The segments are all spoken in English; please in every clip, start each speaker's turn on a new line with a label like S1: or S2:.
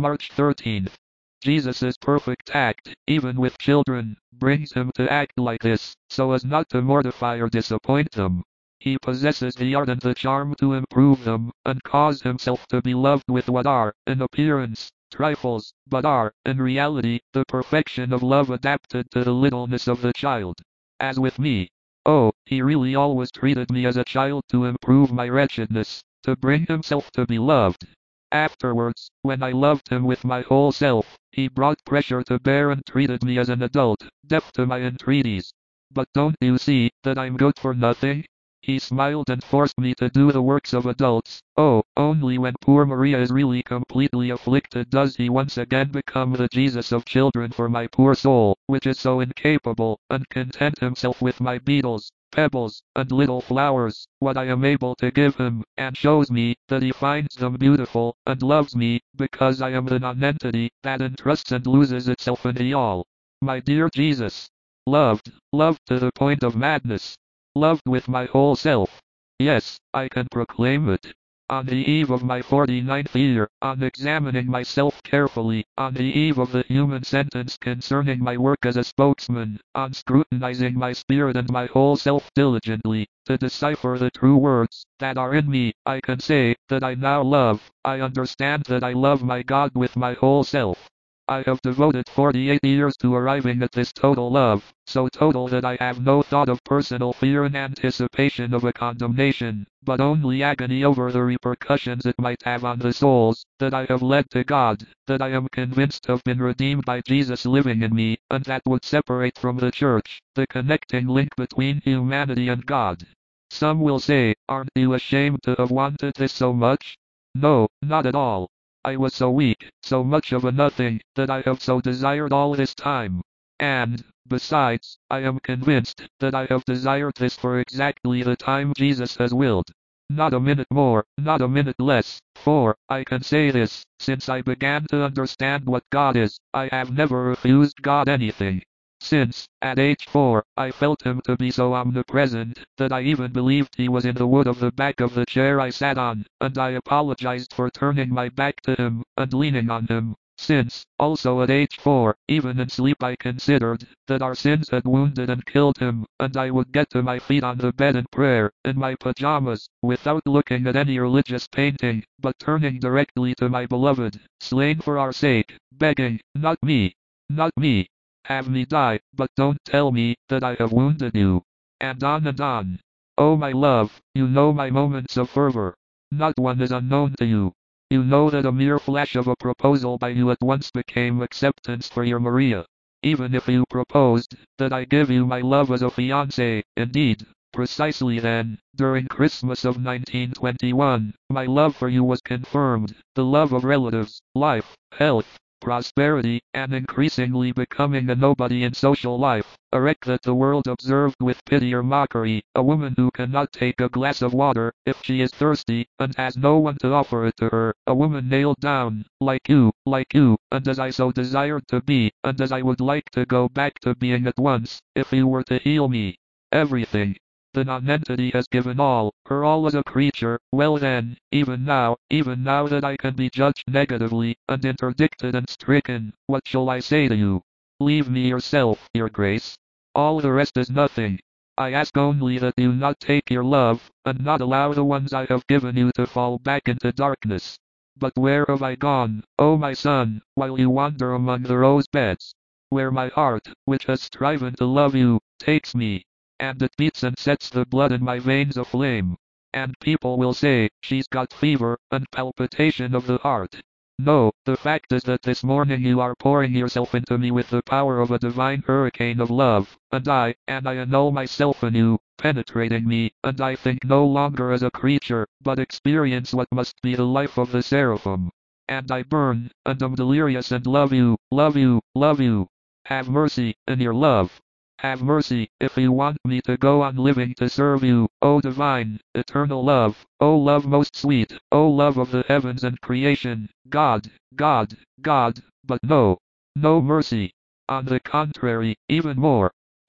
S1: March 13th. Jesus' perfect tact, even with children, brings him to act like this, so as not to mortify or disappoint them. He possesses the art and the charm to improve them, and cause himself to be loved with what are, in appearance, trifles, but are, in reality, the perfection of love adapted to the littleness of the child. As with me. Oh, he really always treated me as a child to improve my wretchedness, to bring himself to be loved. Afterwards, when I loved him with my whole self, he brought pressure to bear and treated me as an adult, deaf to my entreaties. But don't you see that I'm good for nothing? He smiled and forced me to do the works of adults. Oh, only when poor Maria is really completely afflicted does he once again become the Jesus of children for my poor soul, which is so incapable, and content himself with my beetles, pebbles, and little flowers, what I am able to give him, and shows me that he finds them beautiful, and loves me, because I am the nonentity that entrusts and loses itself in the all. My dear Jesus. Loved, loved to the point of madness. Loved with my whole self. Yes, I can proclaim it. On the eve of my 49th year, on examining myself carefully, on the eve of the human sentence concerning my work as a spokesman, on scrutinizing my spirit and my whole self diligently, to decipher the true words that are in me, I can say that I now love, I understand that I love my God with my whole self. I have devoted 48 years to arriving at this total love, so total that I have no thought of personal fear in anticipation of a condemnation, but only agony over the repercussions it might have on the souls that I have led to God, that I am convinced have been redeemed by Jesus living in me, and that would separate from the church, the connecting link between humanity and God. Some will say, aren't you ashamed to have wanted this so much? No, not at all. I was so weak, so much of a nothing, that I have so desired all this time. And, besides, I am convinced that I have desired this for exactly the time Jesus has willed. Not a minute more, not a minute less, for, I can say this, since I began to understand what God is, I have never refused God anything. Since, at age 4, I felt him to be so omnipresent, that I even believed he was in the wood of the back of the chair I sat on, and I apologized for turning my back to him, and leaning on him. Since, also at age 4, even in sleep I considered, that our sins had wounded and killed him, and I would get to my feet on the bed in prayer, in my pajamas, without looking at any religious painting, but turning directly to my beloved, slain for our sake, begging, not me, not me. Have me die, but don't tell me that I have wounded you. And on and on. Oh my love, you know my moments of fervor. Not one is unknown to you. You know that a mere flash of a proposal by you at once became acceptance for your Maria. Even if you proposed that I give you my love as a fiancé, indeed, precisely then, during Christmas of 1921, my love for you was confirmed, the love of relatives, life, health, prosperity, and increasingly becoming a nobody in social life, a wreck that the world observed with pity or mockery, a woman who cannot take a glass of water if she is thirsty, and has no one to offer it to her, a woman nailed down, like you, and as I so desired to be, and as I would like to go back to being at once, if you were to heal me. Everything. The nonentity has given all, her all as a creature. Well then, even now that I can be judged negatively, and interdicted and stricken, what shall I say to you? Leave me yourself, your grace. All the rest is nothing. I ask only that you not take your love, and not allow the ones I have given you to fall back into darkness. But where have I gone, O my son, while you wander among the rose beds? Where my heart, which has striven to love you, takes me. And it beats and sets the blood in my veins aflame. And people will say, she's got fever, and palpitation of the heart. No, the fact is that this morning you are pouring yourself into me with the power of a divine hurricane of love, and I annul myself in you, penetrating me, and I think no longer as a creature, but experience what must be the life of the seraphim. And I burn, and am delirious and love you, love you, love you. Have mercy, in your love. Have mercy, if you want me to go on living to serve you, O divine, eternal love, O love most sweet, O love of the heavens and creation, God, God, God, but no, no mercy. On the contrary, even more,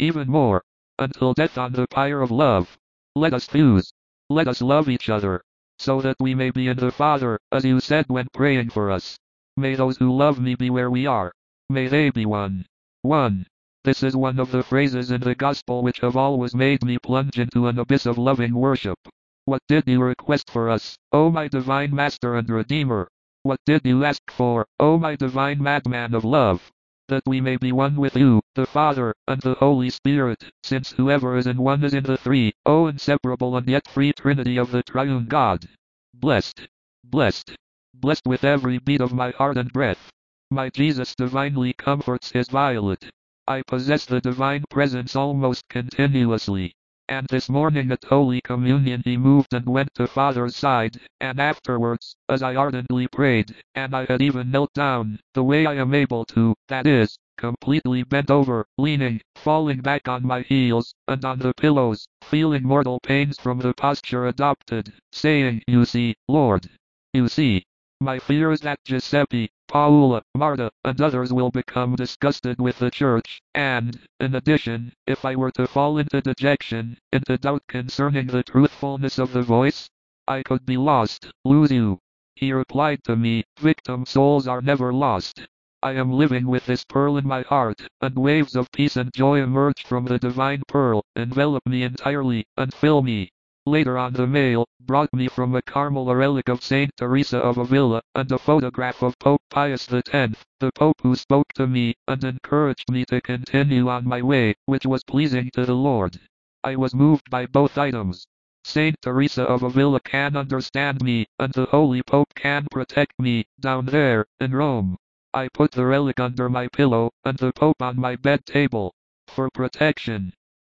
S1: until death on the pyre of love. Let us fuse. Let us love each other, so that we may be in the Father, as you said when praying for us. May those who love me be where we are. May they be one. 1. This is one of the phrases in the gospel which have always made me plunge into an abyss of loving worship. What did you request for us, O my divine Master and Redeemer? What did you ask for, O my divine madman of love? That we may be one with you, the Father, and the Holy Spirit, since whoever is in one is in the three, O inseparable and yet free Trinity of the Triune God. Blessed, blessed, blessed with every beat of my heart and breath. My Jesus divinely comforts his violet. I possess the divine presence almost continuously. And this morning at Holy Communion he moved and went to Father's side, and afterwards, as I ardently prayed, and I had even knelt down, the way I am able to, that is, completely bent over, leaning, falling back on my heels, and on the pillows, feeling mortal pains from the posture adopted, saying, "You see, Lord. You see. My fear is that Giuseppe, Paula, Marta, and others will become disgusted with the church, and, in addition, if I were to fall into dejection, into doubt concerning the truthfulness of the voice, I could be lost, lose you." He replied to me, "Victim souls are never lost. I am living with this pearl in my heart, and waves of peace and joy emerge from the divine pearl, envelop me entirely, and fill me." Later on the mail brought me from a Carmel a relic of Saint Teresa of Avila, and a photograph of Pope Pius X, the Pope who spoke to me, and encouraged me to continue on my way, which was pleasing to the Lord. I was moved by both items. Saint Teresa of Avila can understand me, and the Holy Pope can protect me, down there, in Rome. I put the relic under my pillow, and the Pope on my bed table. For protection.